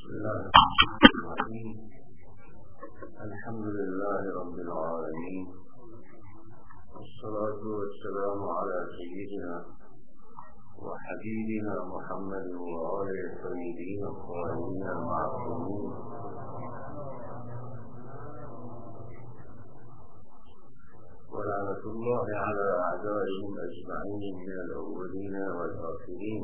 بسم الله الرحمن الرحيم. الحمد لله رب العالمين، والصلاة والسلام على سيدنا وحبيبنا محمد وآله الطيبين الطاهرين المعصومين، ولعنة الله على أعدائهم أجمعين من الأولين والآخرين.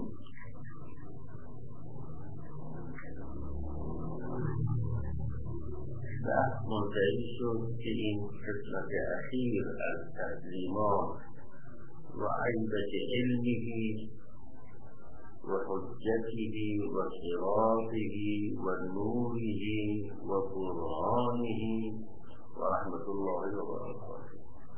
بحث منتهی شد که این قسمت اخیر از تسلیمات و عیبت علمه و حجته و صراطه و نوره و برهانه و رحمت الله و برکاته.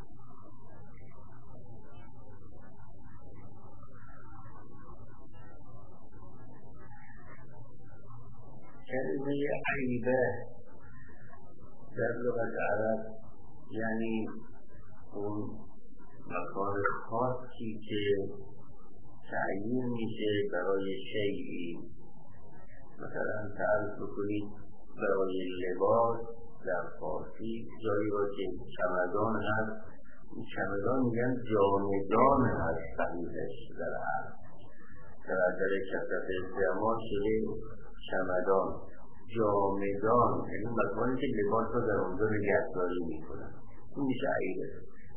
کلمه عیبه در لغت عرب یعنی اون مکان خاصی که تعیین میشه برای شیئی. مثلا تعریف بکنید برای لباس در فارسی جایی را که چمدان هست، این چمدان میگن جامدان هست صحیحش در عرب، در اثر کثرت استعمال شده چمدان. جامدان یعنی مکانی که لباس را در اونجا نگهداری میکنن، این میشه عیبه.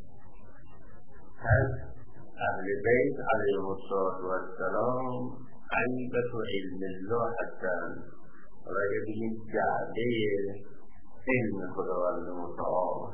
پس اهل بیت علیهم السلام عیبت و علم الله هستند و اگر بگیم جعبه علم خداوند متعال.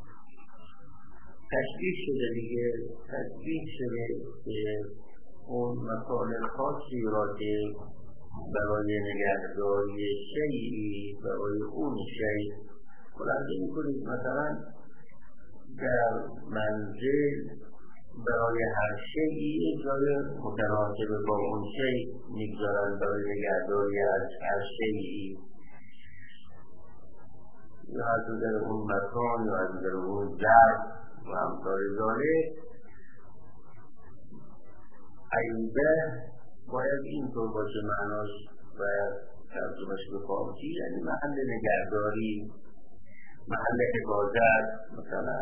تشبیه شده دیگه، تشبیه شده که اون مسائل خاصی را که برای نگهداری شیئی، برای اون شیء ملاحظه میکنید مثلا در منزل برای هر شیئی جای متناسب با اون شیء میگذارن برای نگهداری از هر شیئی، یا از در اون مکان یا از در اون ظرف و امثال ذالک. عیبه باید اینطور باشه معناش، باید ترجمهش به فارسی یعنی محل نگهداری، محل حفاظت. مثلا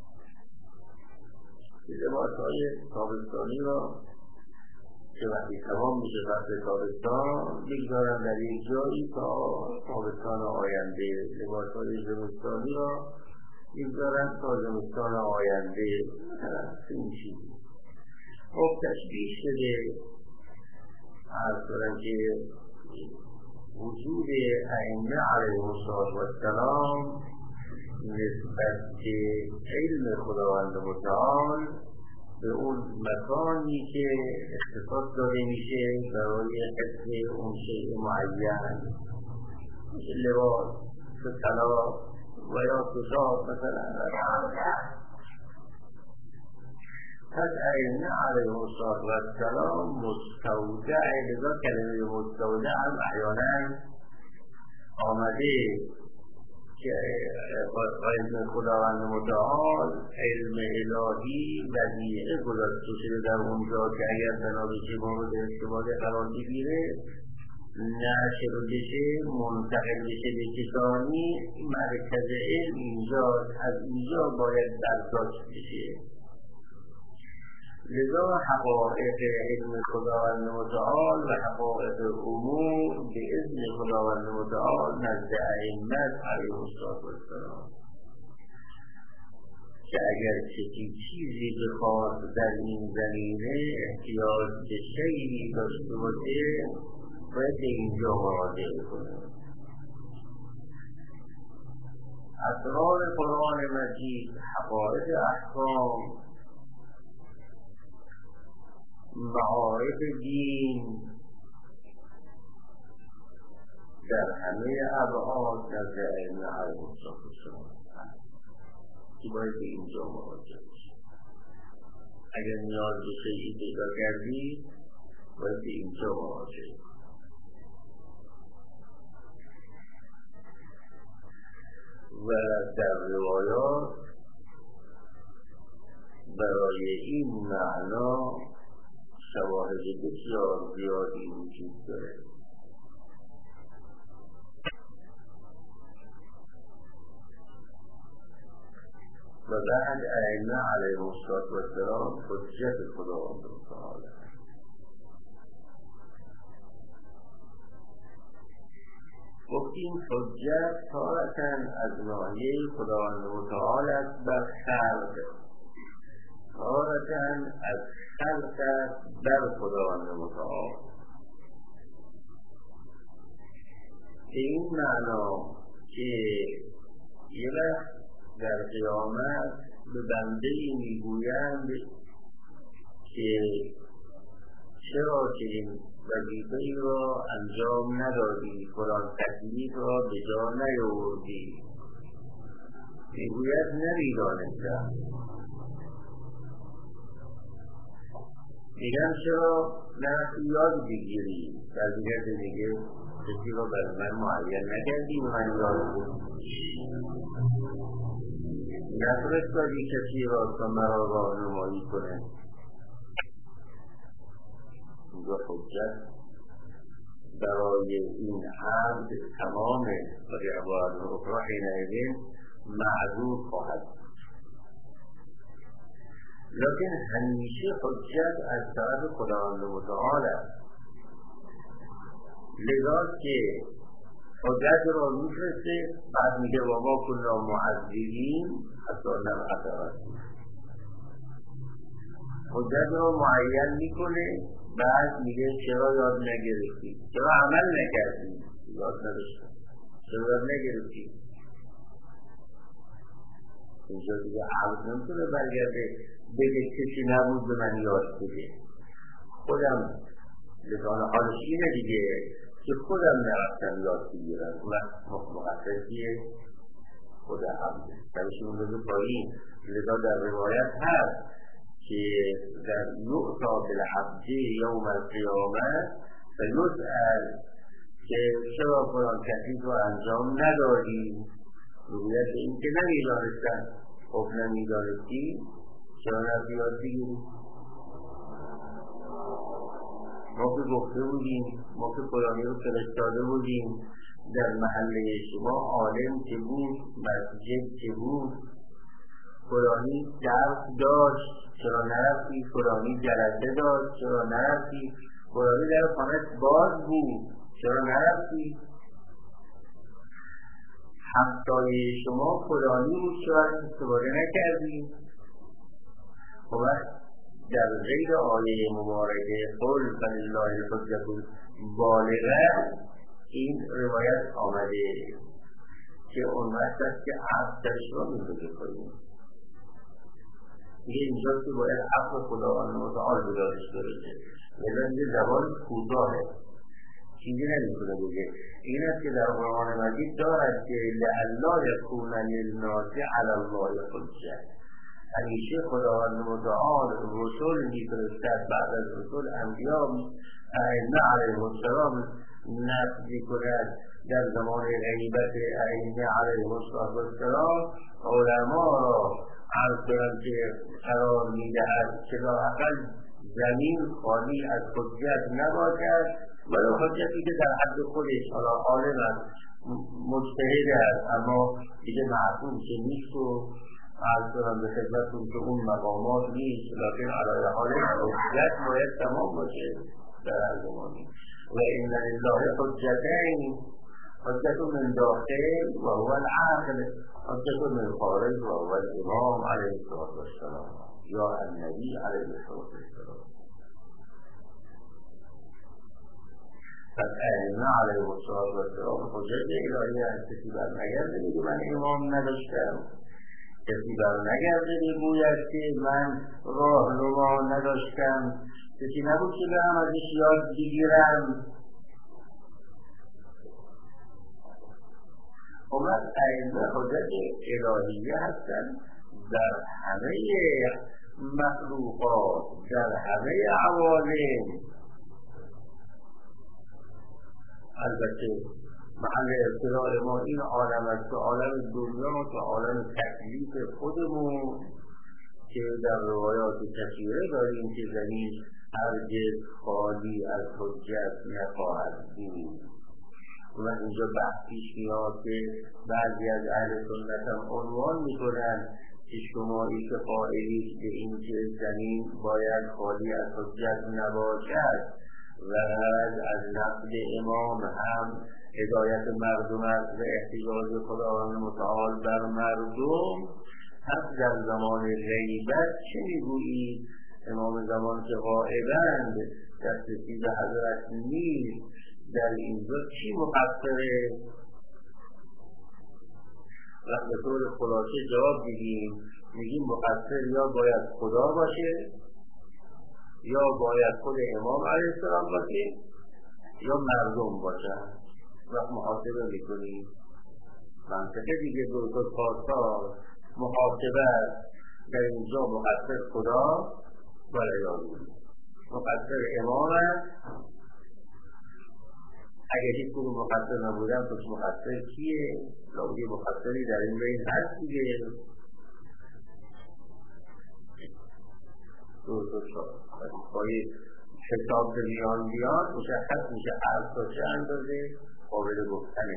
لباسهای تابستانی را که وقتی تمام میشه فصل تابستان میگذارن در یک جایی تا تابستان آینده، لباسهای زمستانی را میگذارن تا زمستان آینده. مثلا این چیزی خب تشبیه شده از طورن که وجود ائمه علیهم السلام نسبت به علم خداوند متعال به اون مکانی که اختصاص داده میشه برای حفظ اون شیء معین، مثل لباس، طلا و یا کتاب مثلا. پس ائمه علیهم السلام مستودع، لذا کلمه مستودع هم احیانا آمده که علم خداوند متعال، علم الهی وضیعه گذاشته شده در اونجا که اگر بنا بشه مورد استفاده قرار بگیره، نشر بشه، منتقل بشه به کسانی، مرکز علم اینجا، از اینجا باید برداشت بشه. لذا حقائق علم خداوند متعال و حقائق امور به اذن خداوند متعال نزد ائمه علیهم السلام، که اگر کسی چیزی بخواد در این زمینه احتیاج به شیئی داشته باشه باید به اینجا مراجعه کنه. اسرار قرآن مجید، حقائق احکام، معارف دین در همه ابعاد نزد ائمه علیهم السلام که باید به اینجا مراجعه بشه. اگر نیاز به شیئی پیدا کردید باید به اینجا مراجعه کنید. و در روایات برای این معنا شواهد بسیار زیادی وجود داره. بعد ائمه علیهم السلام حجت خداوند تعالی. گفتیم حجت تارةً از ناحیه خداوند متعال است بر خلق، تارةً از خلق است بر خداوند متعال. به این معنا که یه وقت در قیامت به بنده‌ای میگویند که چرا که این وظیفه‌ای را انجام ندادی، فلان تکلیف را به جا نیاوردی؟ میگوید نمی‌دانستم. میگن چرا نرفتی یاد بگیری؟ وظیفه دیگه کسی را بر من معین نکردی و من یاد بگیری، نفرستادی کسی را تا مرا راهنمایی کنه. اینجا حجت برای این عبد تمام و عباد اخرى حینئذ معذور خواهد. لیکن همیشه حجت از طرف خداوند متعال است. لذا که حجت را میفرسته، بعد میگه و ما کنا معذبین حتی نبعث رسولا. حجت را معین میکنه، بعد میگه چرا یاد نگرفتی؟ چرا عمل نکردی؟ یاد نداشتم. چرا یاد نگرفتی؟ اینجا دیگه عبد نمیتونه برگرده بگه کسی نبود به من یاد بده. خودم لسان حالش اینه دیگه که خودم نرفتم یاد بگیرم. مقصدیه خود عبد درشون بده پایین. لذا در روایت هست که در یعطا بالعبد یوم القیامه فیسأل که چرا فلان تکلیف رو انجام ندادی؟ رویت این که نمیدانستن. خب نمیدانستی چرا نرفتی یاد بگیری؟ ما که گفته بودیم، ما که فلانی رو فرستاده بودیم در محله شما، عالم که بود، مسجد که بود، فلانی درس داشت چرا نرفتی؟ فلانی جلسه داشت چرا نرفتی؟ فلانی در خانه باز بود چرا نرفتی؟ همسایه شما فلانی بود چرا استفاده نکردی؟ خب در غیر آیه مبارکه قل فلله الحجة البالغه این روایت آمده که اون وقت است که عبد درش را می‌بگه کنیم. دیگه اینجا که باید عفو خداوند متعال بدارش برسه. لذا اینجا زبان کوتاهه، چیزی نمی‌تونه بگه. این است که در قرآن مجید دارد که لئلا یکون للناس علی الله حجة. همیشه خداوند متعال رسول می‌فرستد، بعد از رسول انبیا ائمه علیهم السلام نصب می‌کند. در زمان غیبت ائمه علیهم السلام علما را عرض کنند که قرار می‌دهد که لااقل زمین خالی از حجت نباشد، ولو حجتی که در حد خودش حالا عالم است، مجتهد است، اما دیگه معصوم که نیست و عرض کنم به خدمتون که اون مقامات نیست، لیکن علی حال حجت باید تمام باشه در هر زمانی. و ان لله حجتین، حجت من داخل و هو العقل، حجت من خارج و هو الامام علیه السلام یا النبی علیه السلام. پس ائمه علیه السلام حجت الهی هست. کسی برنگرده میگه من امام نداشتم، کسی برنگرده میگوید که من راهنما نداشتم، کسی نبود که برم ازش یاد بگیرم. اومد ائمه حجت الهیه هستن در همه مخلوقات، در همه عوالم. البته محل ابتلاء ما این عالم است که عالم دنیا و عالم تکلیف خودمون که در روایات کثیره داریم که زمین هرگز خالی از حجت نخواهد بود. و اینجا بحث پیش میاد که بعضی از اهل سنت هم عنوان میکنن که شمایی که قائلید به این که زمین باید خالی از حجت نباشد و از نقد امام هم هدایت مردم است و احتجاج خداوند متعال بر مردم، پس در زمان غیبت چه میگویید؟ امام زمان که غائبند، دسترسی به حضرت نیست، در اینجا چی مقصره؟ و به طور خلاصه جواب میگیم مقصر یا باید خدا باشه، یا باید خود امام علیه السلام باشه، یا مردم باشه. وقت محاسبه میکنیم منطقه دیگه دو پاسا محاسبه در اینجا مقصر خدا ولی یادون مقصر امام است. اگر هیچ کنون مقصر نبودن پس مقصر کیه؟ لابدی مقصری در این بین هست دیگه. دو پای حساب بیان مشخص میشه هر تا چه اندازه قابل گفتنه.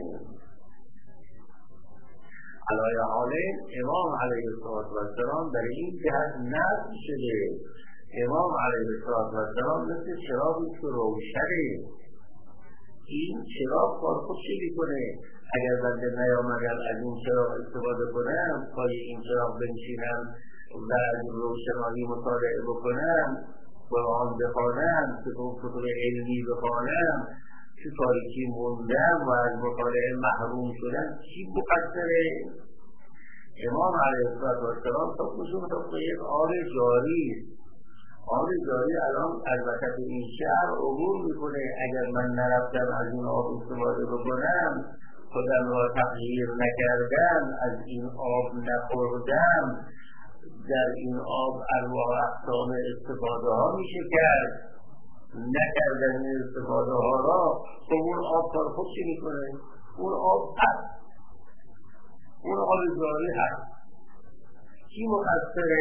علایه حاله امام علیه السلام در این جهت نصب شده. امام علیه السلام مثل چراغی که روشنه. این چراغ کار خود چی میکنه؟ اگر بنده نیامدم از این چراغ استفاده کنم، پای این چراغ بنشینم و از روشنایی مطالعه بکنم، قرآن بخوانم، کتب علمی بخوانم، تو تاریکی موندم و از مطالعه محروم شدم، چی مقصره؟ امام علیه السلام حکمشون حکم یک آب جاری است. آب جاری الان از وسط این شهر عبور میکنه. اگر من نرفتم از این آب استفاده بکنم، خودم را تغییر نکردم، از این آب نخوردم، در این آب انواع اقسام استفاده ها میشه کرد، نکردن این استفاده ها را، تو اون آب کار خود چی میکنه؟ اون آب هست، اون آب جاری هست. کی مقصره؟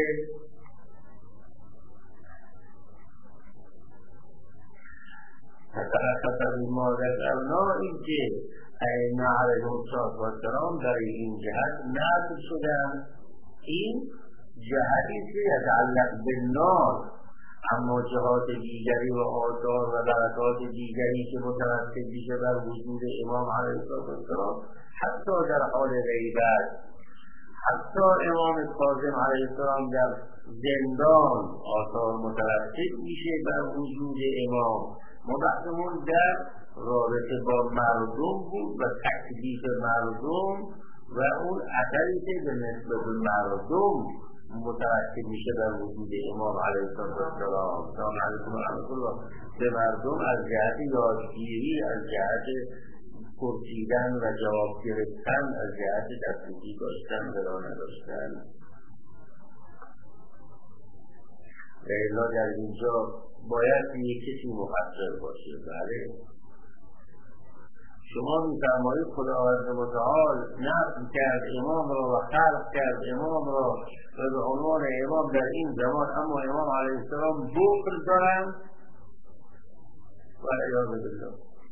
تطرقت از ما ذکرنا این که ائمه علیهم السلام در این جهت نصب شدن. این جهتی که یتعلق بالنار، اما جهات دیگری و آثار و برکات دیگری که مترتب میشه بر وجود امام علیه السلام، حتی در حال غیبت، حتی امام کاظم علیه السلام در زندان آثار مترتب میشه بر وجود امام. ما بحثمون در رابطه با مردم بود و تکلیف مردم و اون اثری که به نسبت مردم مترتب میشه در وجود امام علیه السلام. سلام علیکم و رحمت الله. به مردم از جهت یادگیری، از جهت پرسیدن و جواب گرفتن، از جهت دسترسی داشتن و راه نداشتن. لیلا در اینجا باید یک کسی مقصر باشه. بله، شما می‌فرمایید خداوند متعال نصب کرد امام را و خلق کرد امام را و به عنوان امام در این زمان، اما امام علیه السلام بخل دارند و عیاذ بالله.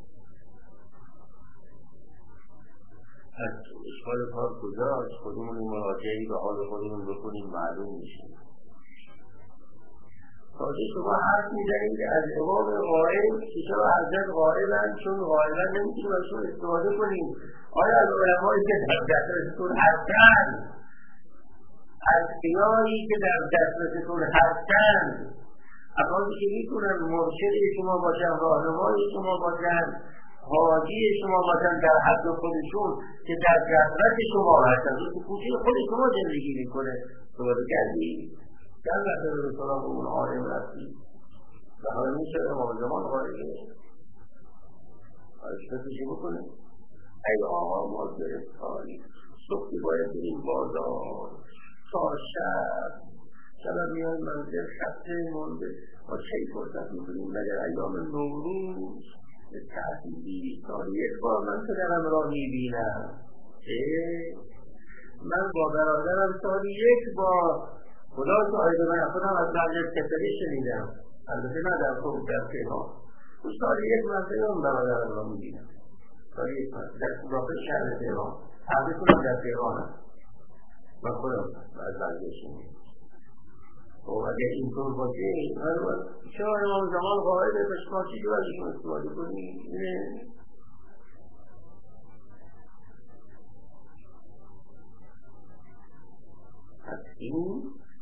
از اشکال کار کجاست؟ خودمون مراجعه‌ای به حال خودمون بکنیم معلوم میشه. تازه شما حرف میزنید از امام غائب که چرا حضرت غائبند، چون غائبند نمیتونیم ازشون استفاده کنیم. آیا از علمایی که در دسترستون هستند، از خیاری که در دسترستون هستند، افرادی که میتونن مرشد شما باشن، راهنمای شما باشن، حاجی شما باشن در حد خودشون که در دسترس شما هستند، تو کوچه خود شما زندگی میکنه، استفاده کردید. در نظر رسولان به اون عالم رسید و حالا میشه امام زمان غایبه اشتفشی بکنه. ای آقا ما گرفتاری صبحی باید بریم بازار تا شب میان منزل خسته مونده، ما چه فرصت میکنیم مگر ایام نوروز تعطیلی سالی یک بار من پدرم را میبینم. من با برادرم سالی یک بار خدا شاهد من خودم از برگرد کسری شنیدم، البته نه در خود در پیغام او سالی یک مرتبه اون برادرم را میبینم، سالی یک مرتبه در داخل شهر پیغام، حضرتونم در پیغام هست. من خودم از برگشتیم خب اگر اینطور باشه چرا امام زمان قاعده پس ما چی جور ازشون استفاده کنیم؟ پس این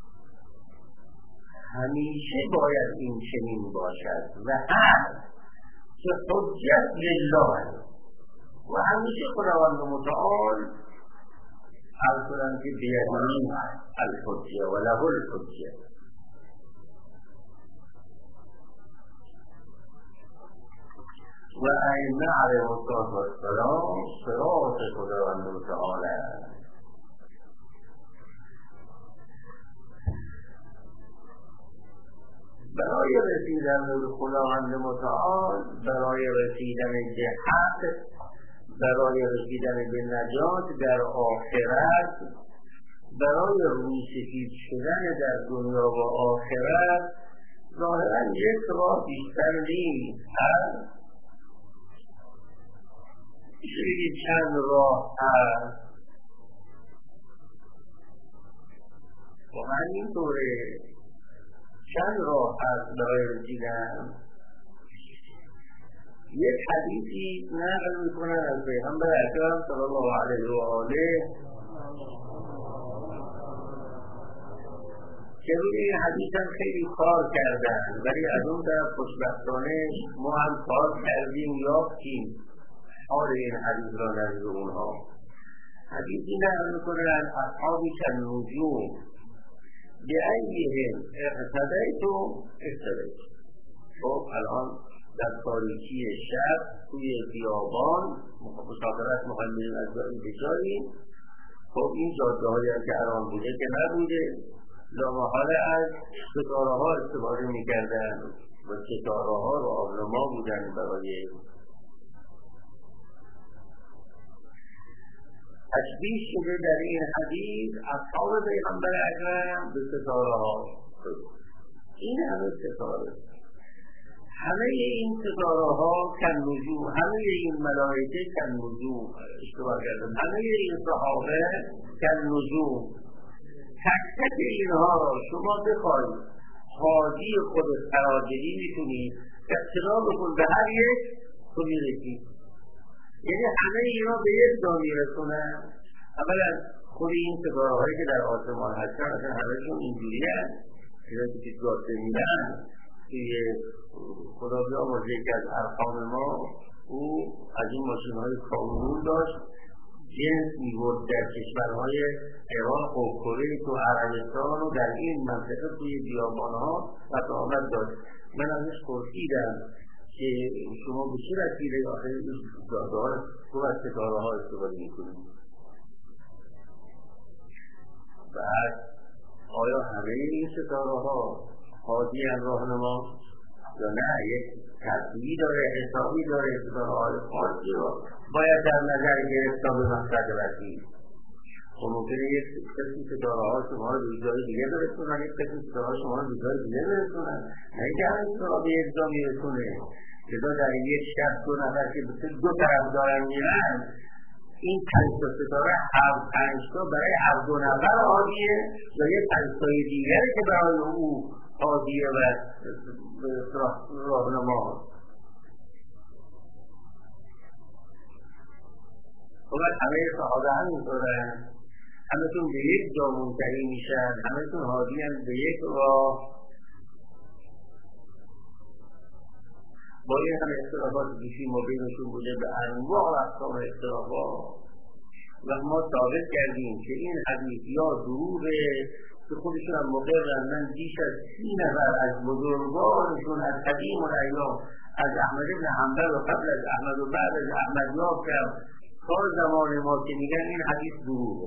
همیشه باید این چنین باشد و هر که حجت لله و همیشه خداوند متعال عرض کنم که بیدین الحجه و له الحجه و ائمه علیهم السلام صراط خداوند متعال است. برای رسیدن به خداوند متعال، برای رسیدن به حق، برای رسیدن به نجات در آخرت، برای روسفید شدن در دنیا و آخرت ظاهرا یک راه بیشتر نیست. میشه بگید چند راه هست و همینطوره چند راه هست برای رسیدن. یک حدیثی نقل میکنن از پیغمبر اکرم صلی الله علیه و آله که روی این حدیث هم خیلی کار کردن، ولی از اون طرف خوشبختانه ما هم کار کردیم یافتیم حال این حدیث را نزد اونها. حدیثی نقل میکنن اصحابی کالنجوم بأیهم اقتدیتم اهتدیتم. خب الان در تاریکی شب توی خیابان مسافرت می‌خوایم بریم از جایی به جایی، خب این جاده‌هایی که الان بوده که نبوده، لامحاله از ستاره‌ها استفاده می‌کردن و ستاره‌ها راهنما بودن برای تشبیه شده در این حدیث اصحاب پیغمبر اکرم به ستاره‌ها. این همه ستاره، همه این ستاره‌ها کالنجوم، همه این ملائکه کالنجوم، اشتباه کردم، همه این صحابه کالنجوم. تک تک اینها را شما بخواید حاجی خود قرار بدی میتونید که اطلاعاتون به هر یک تو میرسید، یعنی همه اینا به یک جا میرسونن. اولا خود این ستاره‌هایی که در آسمان هستن اصلا همه‌شون اینجوری هست اینا که دیدگاهی میدن توی خدا بیامرزه که از ارقام ما او از این ماشین‌های کامون داشت، جنس می‌برد در کشورهای عراق و کره و عربستان و در این منطقه توی بیابان‌ها وقت داشت. من ازش پرسیدم که شما به چه وسیله آخر این داده‌ها تو از ستاره‌ها استفاده می‌کنید؟ بعد آیا همه این ستاره‌ها حاجی راهنما یا نه یک ترتیبی داره، حسابی داره؟ ستاره‌های خاصی رو باید در نظر گرفت تا به مقصد رسید. خب ممکنه یک قسم ستاره‌ها شما رو به جای دیگه برسونن، یک قسم ستاره‌ها شما رو به جای دیگه برسونن، نه اینکه همه ستاره‌ها به یک جا میرسونه. لذا در یک شب دو نفر که به دو طرف دارن میرن، این 5 تا ستاره هر 5 تا برای هر دو نفر حاجیه و یک 5 تای دیگری که برای او حاجیه و راهنما. خب همه صحابه همینطورن، همه‌شون به یک جا منتهی میشن، همه‌شون حاجیان به یک راه. با این همه اختلافات بیشی ما بینشون بوده به انواع و اقسام اختلافات و ما ثابت کردیم که این حدیث یا دروغه که خودشون هم مقررن. من بیش از 30 نفر از بزرگانشون از قدیم و ایام از احمد بن حنبل و قبل از احمد و بعد از احمد یافتم تا زمان ما که میگن این حدیث دروغه.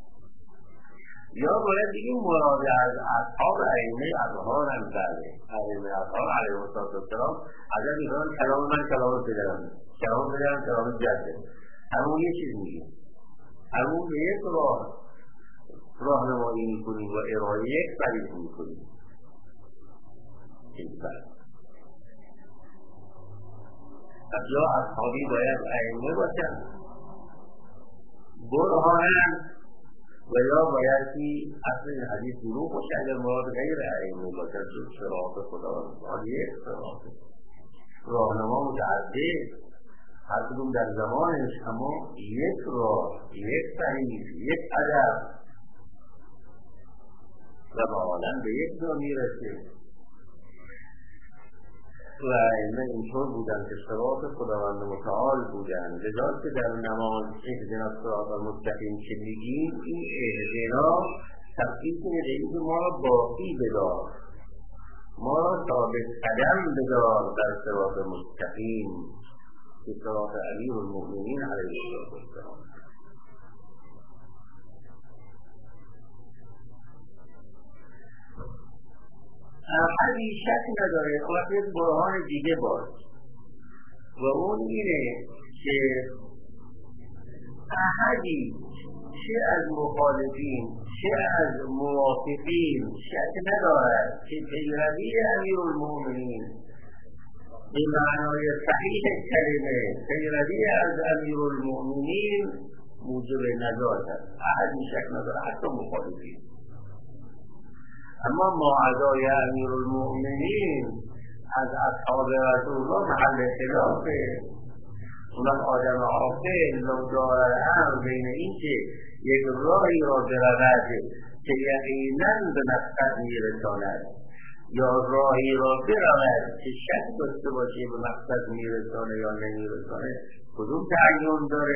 یا باید بگیم مراد از اصحاب ائمه اطهار هم کرده، ائمه اطهار علیهم السلام اگر میگن کلام من کلام بدرم کلام جده، همون یه چیز میگیم، همون به یک راهنمایی میکنیم و ارائه یک طریق میکنیم. از یا اصحابی باید ائمه باشن، برهانن و یا بایدی اصل این حدیث دروغ باشه اگر مراد غیر ائمه باشه جز صراط خداوند یک صراط راهنما متعدد هر کدوم در زمانش اما یک راه یک طریق یک هدف و با عالم به یک جا میرسه و ائمه اینطور بودن که صراط خداوند متعال بودن لذا که در نماز اهدنا الصراط المستقیم که میگیم این اهدنا تفسیر میده اینکه ما را باقی بدار ما را ثابت قدم بدار در صراط مستقیم که صراط امیرالمؤمنین علیه السلام. احدی شک نداره وقت یک برهان دیگه باز و اون اینه که احدی چه از مخالفین چه از موافقین شک ندارد که پیروی امیرالمؤمنین به معنای صحیح کلمه پیروی از امیرالمؤمنین موجب نجات است. احدی شک نداره حتی مخالفین. اما ما اعضای امیرالمؤمنین از اصحاب رسول الله محل خلافه اونم آدم عاقل لو دار الامر بین این که یک راهی را برود که یقینا به مقصد میرساند یا راهی را برود که شک داشته باشه به مقصد میرسانه یا نمیرسانه کدوم تعین داره؟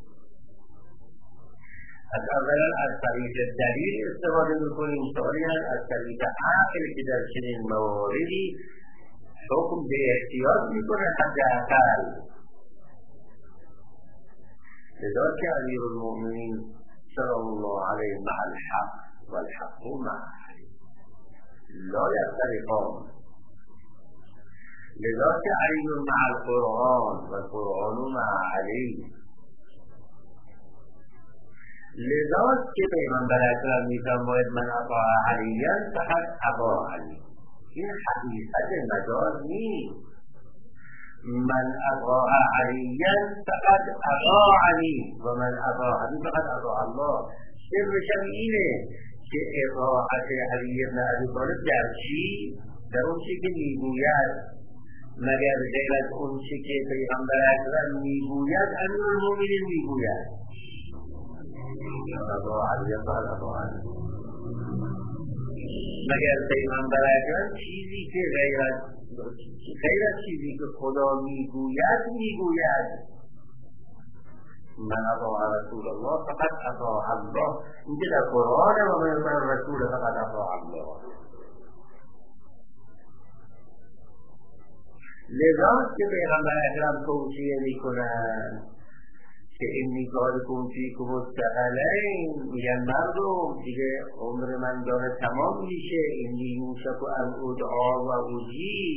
از اولا از طریق دلیل استفاده میکنیم ثانیا از طریق عقل که در چنین مواردی حکم به احتیاط میکنه حداقل لذا که امیرالمؤمنین سلام الله علیه مع الحق والحق معه لا یفترقان لذا که علی مع القرآن والقرآن مع علی لذا که پیغمبر اکرم میفرماید من اطاع علیا فقط اطاع علی این حقیقت مجاز نیست من اطاع علیا فقط اطاع علی و من اطاع علی فقط اطاع الله سرش اینه که اطاعت علی ابن ابی طالب در چی؟ در اون چی که میگوید مگر غیر از اون چی که پیغمبر اکرم میگوید امیرالمؤمنین میگوید مگر پیغمبر اکرم چیزی که غیر از چیزی که خدا میگوید من اطاع رسول الله فقط اطاع الله اینکه در قرآن و من رسول فقط اطاع الله لذا که پیغمبر اکرم توصیه میکنن که این میکارکم فیکم الثقلین میگن مردم دیگه عمر من داره تمام میشه اینی یوشک و ادعا و اوجی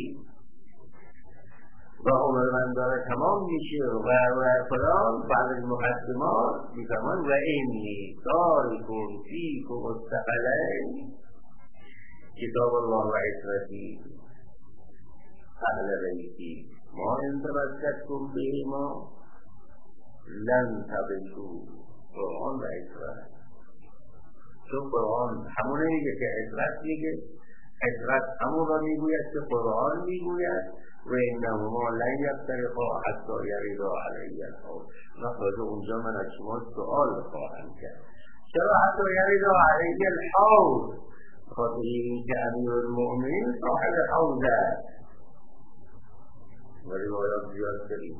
و عمر من داره تمام میشه و فلان بعد از مقدمات میفرمان و اینی کارکم فیکم الثقلین کتاب الله و عترتی اهل بیتی ما ان تمسکتم بهما لن تبدو قرآن و عترت چون قرآن همونه میگه که عترت میگه عترت همون را میگوید که قرآن میگوید و اینهما لن یفترقا حتی یریدا علی الحوض نخواهد اونجا من از شما سؤال خواهم کرد چرا حتی یریدا علی الحوض خاطر این که امیرالمؤمنین صاحب حوض است و روایات زیاد داریم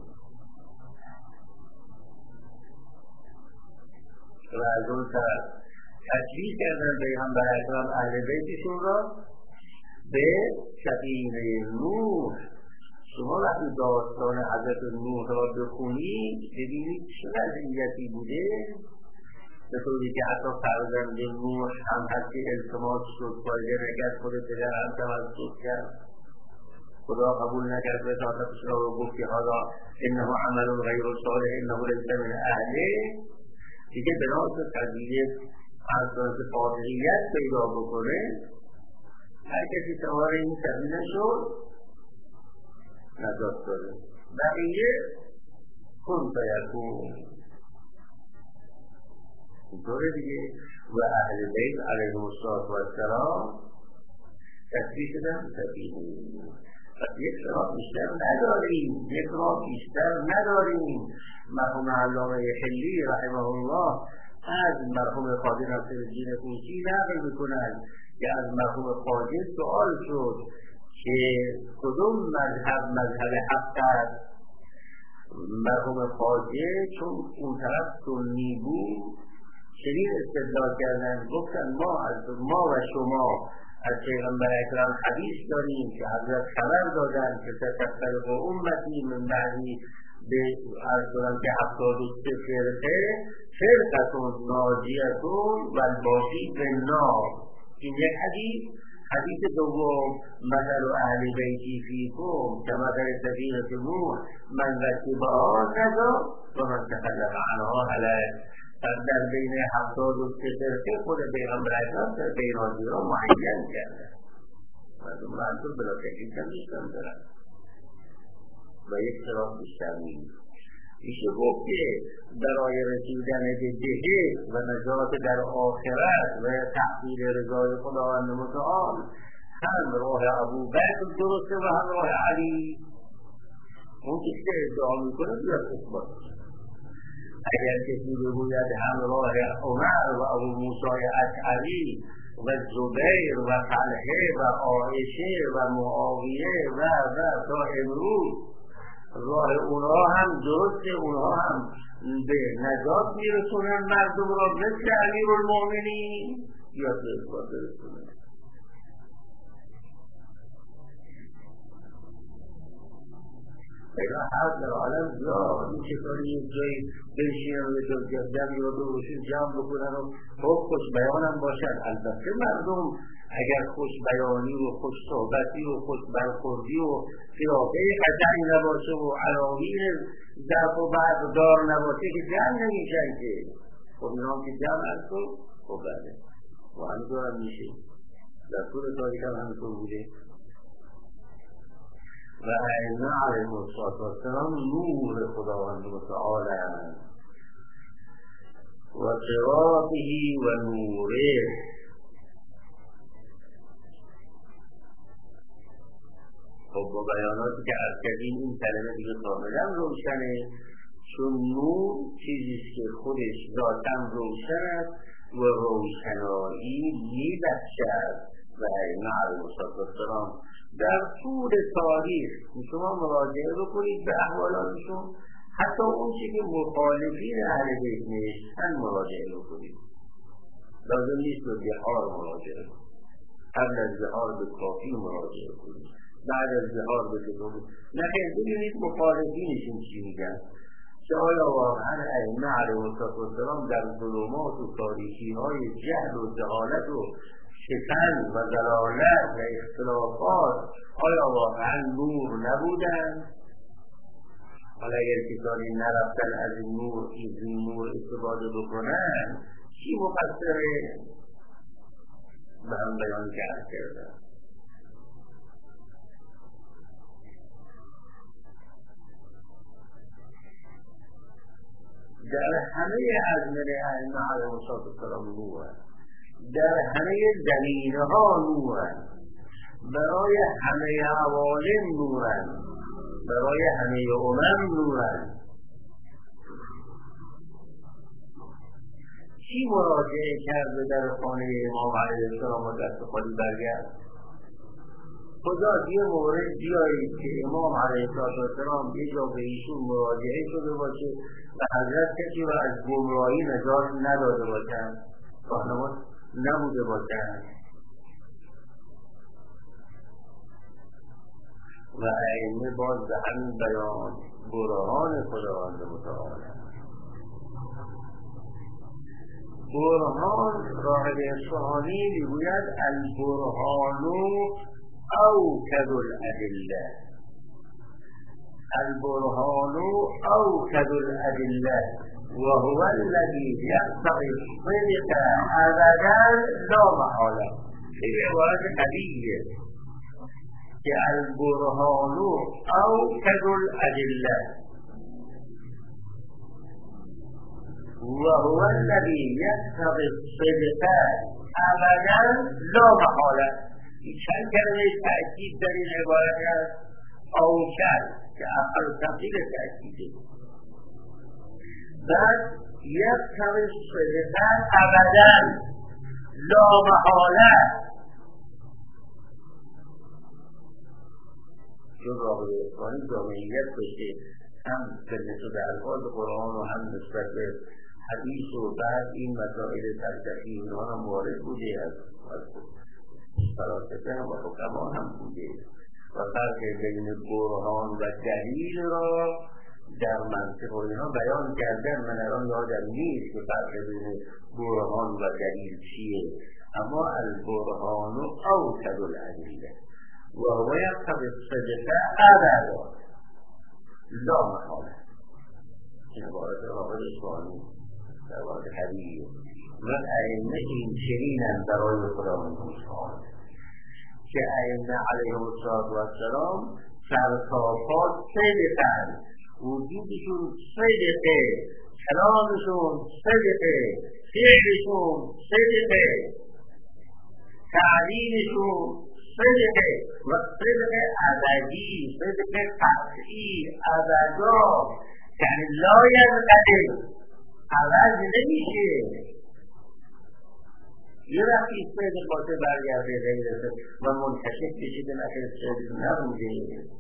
و از اون طرف تشریح کردن پیغمبر اکرم اهل بیتشون را به سفینه نوح. شما وقتی داستان حضرت نوح را بخونید ببینید چه وضعیتی بوده به طوری که حتی فرزند نوح هم هستی التماس شد فایده نکرد خود پدر هم توسط کرد خدا قبول نکرد و اطاعتش را گفت که حالا انه عمل غیر صالح انه لیس من اهله دیگه بناس قضیه از فاضلیت پیدا بکنه هر کسی سوار این سفینه شد نجات داره بقیه کن فیکون اینطوره دیگه. و اهل بیت علیهم السلام تصویح شدن سبیل. پس یک راه بیشتر نداریم، یک راه بیشتر نداریم. مرحوم علامه حلی رحمه الله از مرحوم خواجه ناصرالدین طوسی نقل میکنند که از مرحوم خواجه سؤال شد که کدوم مذهب حق است. مرحوم خواجه چون اون طرف سنی بود چنین استدلال کردن، گفتن ما و شما از پیغمبر اکرم حدیث داریم که حضرت خبر دادن که ستفترق امتی من بعدی به عرض دارم که 73 فرقه فرقتون ناجیتون و الباقی بالنار. این یک حدیث. حدیث دوم مثل اهل بیتی فیکم کمثل سفینة نوح من رکب نجا و من تخلف عنها هلک. در بین 73 فرقه خود پیغمبر اکرم در بینازی را معین کرده. مردم منطور بلا تکلیف هم بیشتر دارن و یک طرف بیشتر نیست. میشه گفت که برای رسیدن به بهشت و نجات در آخرت و تحصیل رضای خداوند متعال هم راه ابوبکر درسته و هم راه علی. اون که ادعا میکنه بیاد اثبات. اگر کسی بگوید هم راه عمر و ابو موسی اشعری و زبیر و طلحه و عایشه و معاویه و تا امروز راه اونها هم درسته، اونها هم به نجات میرسونن مردم را مثل امیرالمومنین، یا به اثبات برسونن. اینا هر در عالم زیاد این کسانی یک جایی بنشینن و جمعی را دوشون جمع بکنن و خوش بیان هم باشن. البته مردم اگر خوش بیانی و خوش صحبتی و خوش برخوردی و خلافه قشنگ نباشه و عناوین ضعف و بردار نباشه که جمع نمیشن که. خب اینا هم که جمع هست و خب بله و همینطور هم میشه. در طول تاریخ هم همینطور بوده. و ائمه علیهم السلام نور خداوند متعال و صراطه و نوره. خب با بیاناتی که از کردیم این کلمه دیگه کاملا روشنه، چون نور چیزیست که خودش ذاتاً روشن است و روشنایی میبخشد. و ائمه علیهم السلام در طول تاریخ شما مراجعه بکنید به احوالاتشون، حتی اون چی که مخالفین اهل بیت نوشتن مراجعه بکنید. لازم نیست به بحار مراجعه کنید، قبل از بحار به کافی مراجعه کنید، بعد از بحار به کتاب نخیر ببینید مخالفینشون چی میگن، که آیا واقعا ائمه علیهم السلام در ظلمات و تاریکی های جهل و جهالت و شکن و ضلالت و اختلافات آیا واقعا نور نبودن؟ حالا اگر کسانی نرفتن از این نور استفاده بکنن چی مقصره؟ به هم بیان کردن. در همه ازمنه ائمه علیهم السلام نور هست، در همه زمینه ها نورند، برای همه عوالم نورند، برای همه امم نورند. کی مراجعه کرده در خانه امام علیه السلام و دست خالی برگرد؟ خدا یه مورد بیارید که امام علیه السلام یه جا به ایشون مراجعه شده باشه و حضرت کسی را از گمراهی نجات نداده باشند، راهنما نبوده باشند. و ائمه باز به همین بیان برهان خداوند متعال. برهان راهب اصفهانی میگوید البرهان اوکد الادله، البرهان اوکد الادله وهو الذي يقتضي الصدق ابدا لا محاله. این عبارت قویه که البرهان اوکد الادله و هو الذی یقتضی الصدق ابدا لا محاله. چند کلمه تأکید در این عبارت است. اوشد که اول تفصیل تأکیده. بعد یقتضی الصدق ابدا لا محاله. چون راقب اسفانی جامعیت بشه هم نسبت به الفاظ قرآن و هم نسبت به حدیث و بعد این مسائل فلسفی اونها هم وارد بوده از فلاسفه هم و حکما هم بوده و فرق بین برهان و دلیل را در منطق و اینها بیان کردن. من الان یادم نیست که فرق بین برهان و دلیل چیه، اما البرهان اوکد الادله و هو یقتضی الصدق ابدا لا محاله. این عبارت راقب اسفانی در عبارت حدیث و ائمه این چنینند برای خداوند متعال که ائمه علیهم السلام سرتاپا صدقند، وجودشون صدقه، کلامشون صدقه، فعلشون صدقه، تعلیمشون صدقه و صدق ابدی، صدق قطعی ابدا، یعنی لا ینقطع، عوض نمیشه. یه وقتی صدق باشه برگرده غیرته و منتشک بشه به نفع صدق نبوده.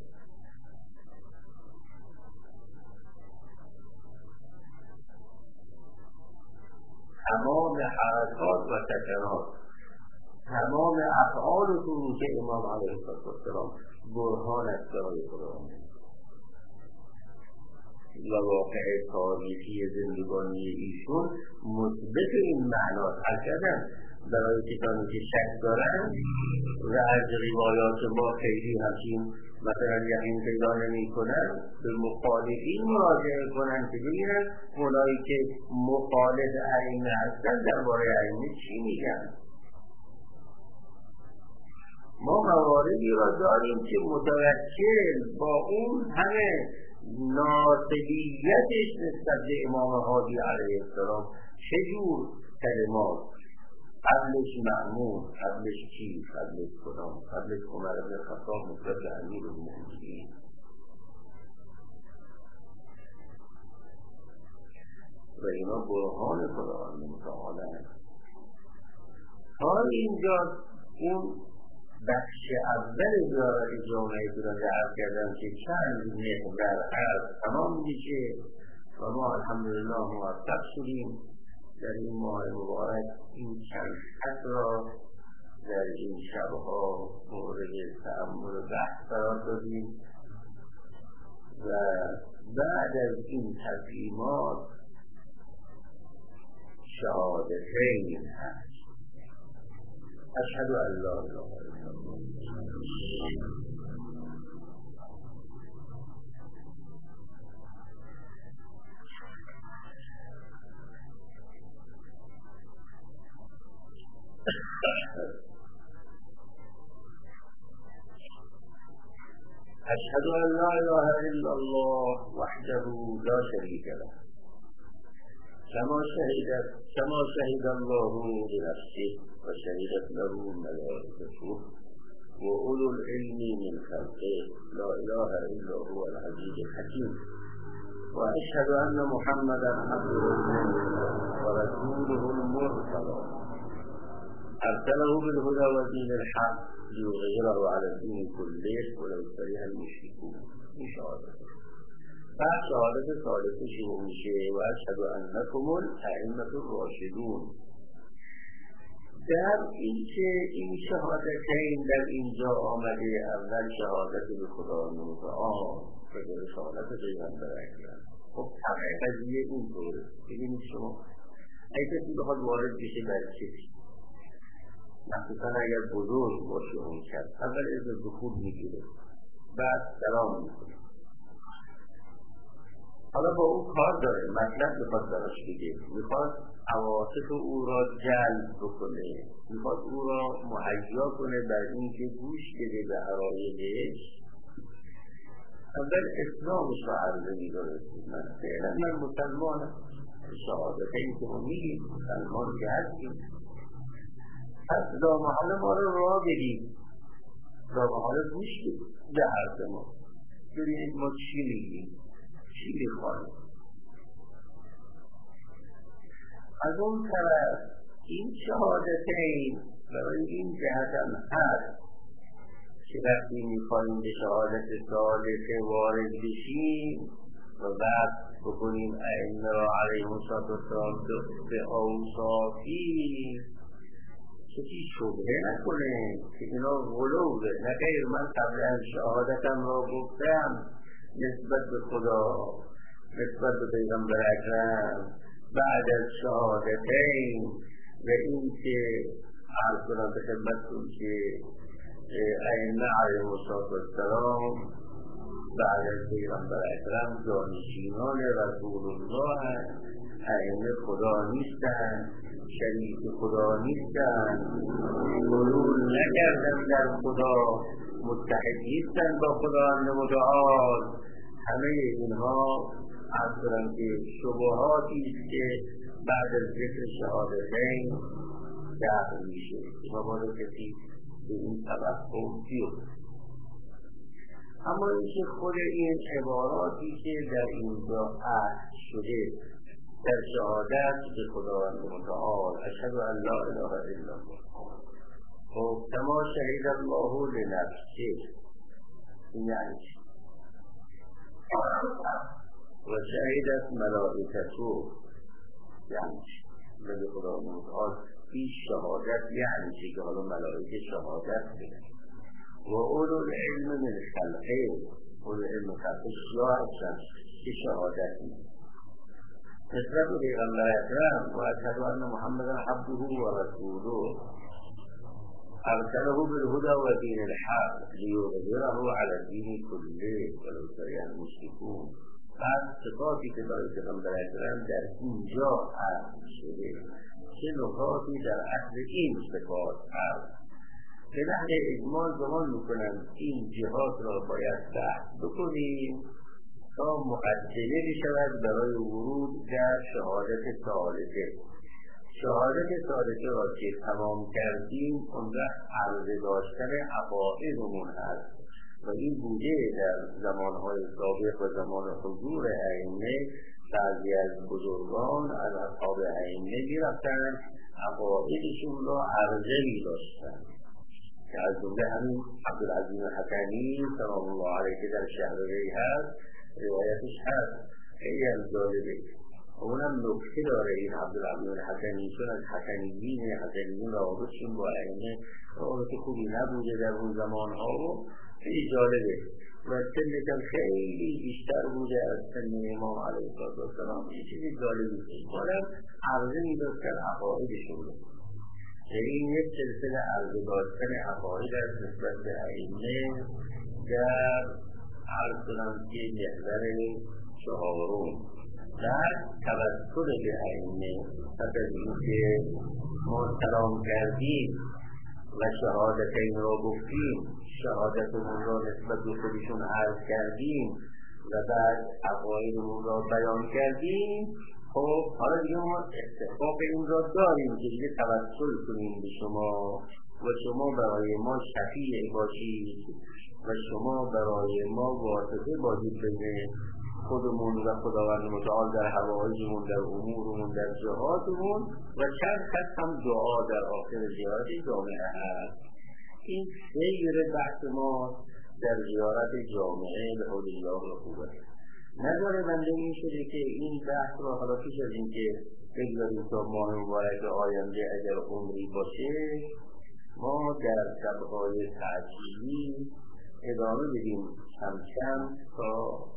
تمام حرکات و سکنات، تمام افعال و سلوک امام علیه السلام برهان است برای خداوند و واقع تاریخی زندگانی ایشون مثبت این معناست. هرچند برای کسانی که شک دارند و از روایات ما خیلی همچین مثلا یقین پیدا نمی کنند به مخالفین مراجعه کنند که ببینند اونایی که مخالف ائمه هستند درباره ائمه چی میگن. ما مواردی را داریم که متوکل با اون همه ناسبیتش نسبت به امام هادی علیه السلام چجور کلمات قبلش مأمون، قبلش چی، قبلش کدام، قبلش عمر بن خطاب نسبت به امیرالمؤمنین و اینا برهان خداوند متعال است. تا اینجا اون بخش اول زیارت جامعه ایران عرض کردم که چند مقدار عرض تمام میشه و ما الحمدلله موفق شدیم در این ماه مبارک این چند خط را در این شبها مورد تأمل و بحث قرار دادیم و بعد از این تقدیمات شهادتین هست. اشهد ان لا اله الا الله أشهد أن لا إله إلا الله وحده لا شريك له كما شهد الله بنفسه وشهدت له ملائكته وأولو العلم من خلقه لا إله إلا هو العزيز الحكيم وأشهد أن محمدا عبده ورسوله المرتضى أرسله بالهدى ودين الحق ليظهره على الدين كله ولو كره المشركون. این شهادت بعد شهادت ثالثه شروع میشه و اشهد انکم الائمة الراشدون. در این که این شهادتین در اینجا آمده اول شهادت به خدا متعال و در شهادت پیغمبر اکرم. خب قضیه اینطوره. ببینید شما اگه کسی بخواد وارد بشه در چیزی مخصوصا اگر بزرگ باشه اون شد اول از دخول میگیره بعد سلام میکنه. حالا با اون کار داره مطلب میخواد براش بگه، میخواد عواطف او را جلب بکنه، میخواد او را مهیا کنه بر این که گوش بده به عقایدش. اول اسلامش را عرضه میداره. من فعلا من مسلمانم شهادتین که ما میگیم مسلمان که هستیم. پس لامحاله ما رو راه بدید، لامحاله گوش به حرف ما، ببینید ما چی میگیم، چی میخوایم. از اون طرف این شهادتین برای این جهت هم هست که وقتی میخوایم به شهادت صادقه وارد بشیم و بعد بکنیم ائمه را علیهم السلام به اوصافی کسی شبهه نکنه که اینا غلوه. نه غیر، من قبل از شهادتم را گفتم نسبت به خدا، نسبت به پیغمبر اکرم، بعد از شهادتین و این که عرض کنم به خدمتتون که ائمه علیهم السلام بعد از پیغمبر اکرم جانشینان رسول الله، ائمه خدا نیستند، شریک خدا نیستند، غلول نکردن در خدا، متحد نیستند با خداوند متعال. همه اینها عرض کنم که شبهاتی است که بعد از ذکر شهادتین داخل میشه. مبادا کسی به این توقع بیفته. اما اینکه خود این عباراتی که در اینجا عهد شده در شهادت به خداوند متعال اشهد ان لا اله الا الله خب کما شهید الله لنفسه، این یعنی چی؟ و شهیدت ملائکته یعنی چی؟ به خداوند متعال این شهادت یعنی چی که حالا ملائکه شهادت بده. و اولو العلم من خلقه، اولو العلم خلقه شیعه هستن که شهادت میده نسبت به پیغمبر اکرم و اشهد ان محمدا عبده و رسوله ارسله بالهدى و دین الحق لیظهره علی الدین کله ولو کره المشرکون. بعد صفاتی که برای پیغمبر اکرم در اینجا عرض شده، چه نکاتی در اصل این صفات عرض به نحو اجمال گمان میکنم این جهات را باید بحث بکنیم تا مقدمه بشود برای ورود در شهادت ثالثه. شهادت ثالثه را که تمام کردیم اون وقت عرضه داشتن عقایدمون هست و این بوده در زمانهای سابق و زمان حضور ائمه. بعضی از بزرگان از اصحاب ائمه میرفتند عقایدشون را عرضه می‌داشتند که از جمله همین عبدالعظیم حکمی سلام الله علیه که در شهر ری هست روایتش هست، خیلی از جالبه. اونم نکته داره این عبدالعظیم حکمی، چون از حکمیین روابطشون با ائمه روابط خوبی نبوده در اون زمانها و خیلی جالبه و سنشم خیلی بیشتر بوده از سن امام علیه السلام. این چیزی جالبی که کنم عرضه می‌داشتن عقایدشون رو. این یک سلسله عرضه داشتن عقاید از نسبت به ائمه در عرض کنم که محور چهارم در توسل به ائمه. پس از اینکه ما سلام کردیم و شهادتین را گفتیم، شهادتمون را نسبت به خودشون عرض کردیم و بعد عقایدمون را بیان کردیم، خب حالا دیگه ما استحقاق این را داریم که دیگه توسل کنیم به شما و شما برای ما شفیع باشید و شما برای ما واسطه باشید بین خودمون و خداوند متعال در حوائجمون، در امورمون، در جهاتمون و چند خط هم دعا در آخر زیارت جامعه هست. این سیر بحث ما در زیارت جامعه به حول الله و خوبه. نظر بنده این شده که این بحث را حالا پیش از این که بگذاریم تا ماه مبارک آینده اگر عمری باشه ما در شبهای تعطیلی ادامه بدیم کم کم تا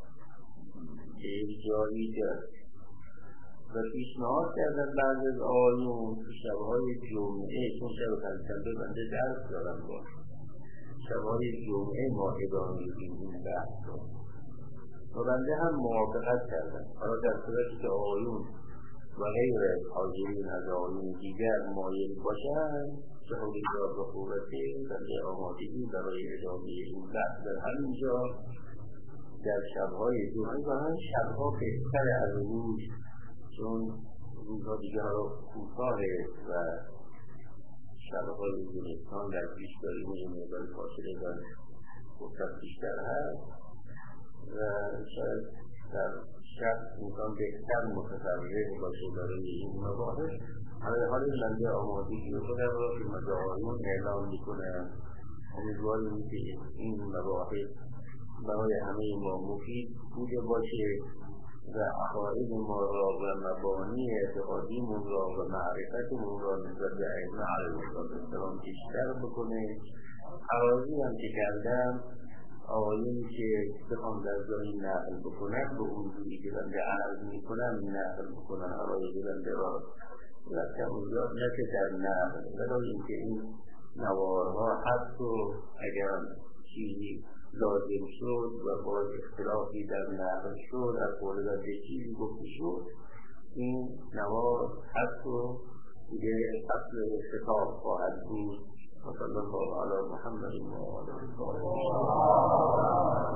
جایی دارد و پیشنهاد کردن بعض از آیون که شبهای جمعه، چون شب پنجشنبه بنده درس دارم باشه، شبهای جمعه ما ادامه بدیم این بحث را و بنده هم موافقت کردن. حالا در صورتی که آیون و غیر حاضرین از آیون دیگر مایل باشن که حالی دار و قوته بنده آمادگی برای ادامه این بحث در همینجا در شبهای جمعه و هم شبها بهتر از روز که چون روزها دیگه ها کوتاهه و شبهای زمستان در پیش داریم و این مقدار فاصله داره فرصت بیشتر هست و شاید در شب انسان بهتر متفرغ باشه برای این مباحث. حال بنده آمادگی خودم را که مدعایون اعلام میکنم. امیدواریم که این مباحث برای همه ما مفید بوده باشه و عقاید ما را و مبانی اعتقادیمون را و معرفتمون را نسبت به ائمه علیهم السلام بیشتر بکنه. عراضی هم که کردم آیونی که بخوام در جایی نقل بکنم به اون جوری که بنده عرض میکنم نقل بکنم عراضی بنده را و کمونجا نکه در نقل برای اینکه این نوارها حتی اگر چیزی لازم شد و باید اختلافی در نقل شد از قول در چیزی گفته شد این نوار حتی دیگه اصل خطاب خواهد بود. صلی الله علی محمد و آله